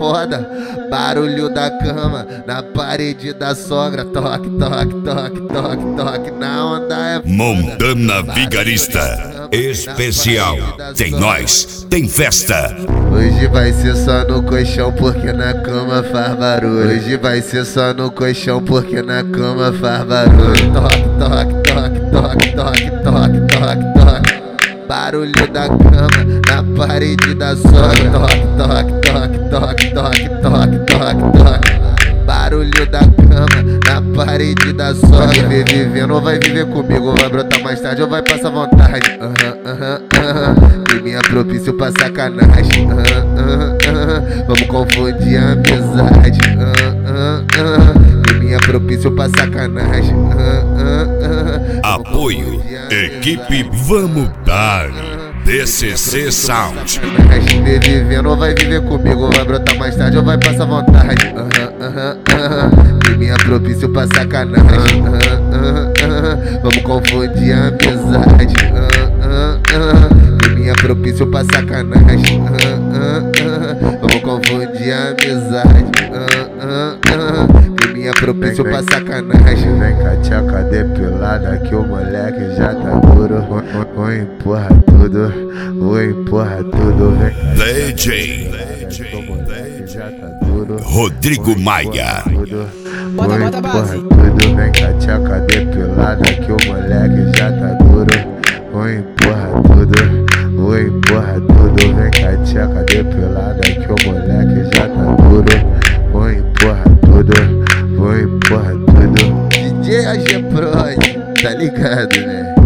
foda. Barulho da cama na parede da sogra. Toque, toque, toque, toque, toque. Na onda é foda. Montana Vigarista especial. Tem nós, tem festa. Hoje vai ser só no colchão porque na cama faz barulho. Hoje vai ser só no colchão porque na cama faz barulho. Toque, toque, toque, toque, toque, toque, toque, toque. Barulho da cama na parede da sogra. Toque, toque, toque, toque, toque, toque, toque, toque. Barulho da cama na parede da sogra. Vai viver vivendo ou vai viver comigo? Vai brotar mais tarde ou vai passar vontade? Climinha propício pra sacanagem. Vamos confundir a amizade. Climinha propício pra sacanagem. Apoio, equipe Vamos Dar, DCC Sound. Viver vivendo ou vai viver comigo? Vai brotar mais tarde ou vai passar vontade? Climinha propício pra sacanagem. Vamos confundir a amizade. Climinha propício pra sacanagem. Vamos confundir a amizade. Climinha propício pra sacanagem. Vem com a tcheca depilada que o moleque já tá duro. Vou empurra tudo, vou empurra tudo. Vem DJ que o moleque já tá duro. Rodrigo Maia. Vou empurra tudo. Vem com a tcheca depilada que o moleque já tá duro. Vou empurra tudo, vou empurra tudo. Vem com a tcheca depilada que o moleque já tá duro. Vou empurra tudo, vou empurra tudo. DJ AG Prod, tá ligado, né?